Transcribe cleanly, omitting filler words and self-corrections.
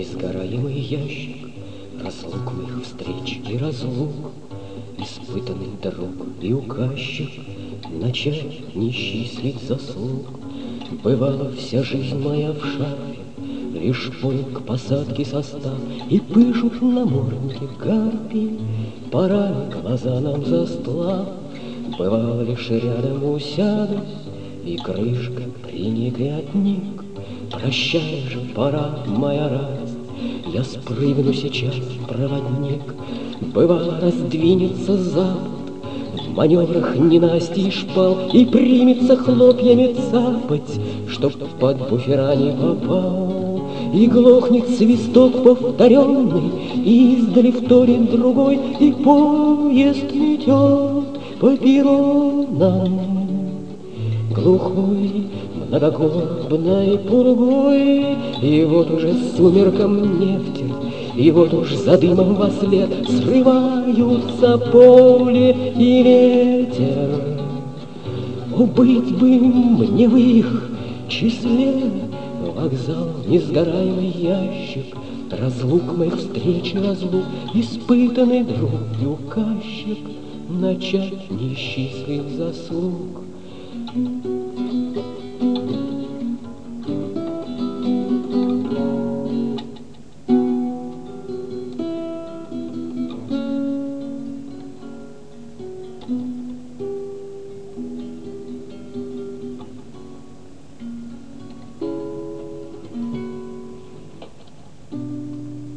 несгораемый ящик разлук моих встреч и разлук, испытанный друг и указчик, начать не счислить заслуг. Бывала вся жизнь моя в шарфе, лишь полк посадки состав, и пышут намордники гарпии, парами глаза нам застлав. Бывало лишь рядом усядусь, и крышка приник и отник. Прощай же, пора, моя радость, я спрыгну сейчас, проводник. Бывало, раздвинется запад в маневрах ненастий шпал и примется хлопьями цапать, чтоб под буфера не попал. И глохнет свисток повторенный, и издали вторит другой, и поезд метет по перронам глухой, многогорбной пургой. И вот уже с сумерком нефть, и вот уж за дымом вослед срываются поле и ветер. О, быть бы мне в их числе! Вокзал, несгораемый ящик, разлук моих встреч и разлук, испытанный друг и указчик, начать не счислить заслуг.